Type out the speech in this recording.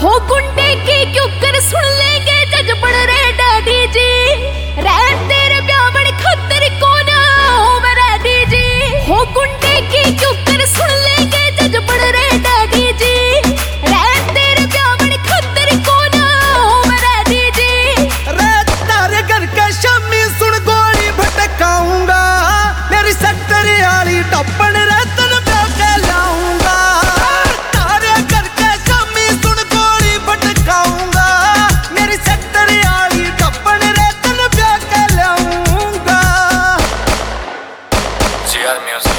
हो गुंडे की क्यों कर सुन लेंगे जज पड़ रे डैडी जी। रैन तेरे ब्याह बड़े खतर कौन हो मैं रेडी जी। हो गुंडे की क्यों कर सुन लेंगे जज पड़ रे डैडी जी। रैन तेरे ब्याह बड़े खतर कौन हो मैं रेडी जी। रे तारे घर के शामी सुन गोली भटकाऊंगा, मेरी सेक्टर वाली टप्पन रतन ब्याह के लाऊंगा। तारे घर के शामी सुन गोली भटकाऊंगा, मेरी सेक्टर वाली टप्पन रतन ब्याह के लाऊंगा। GR Music।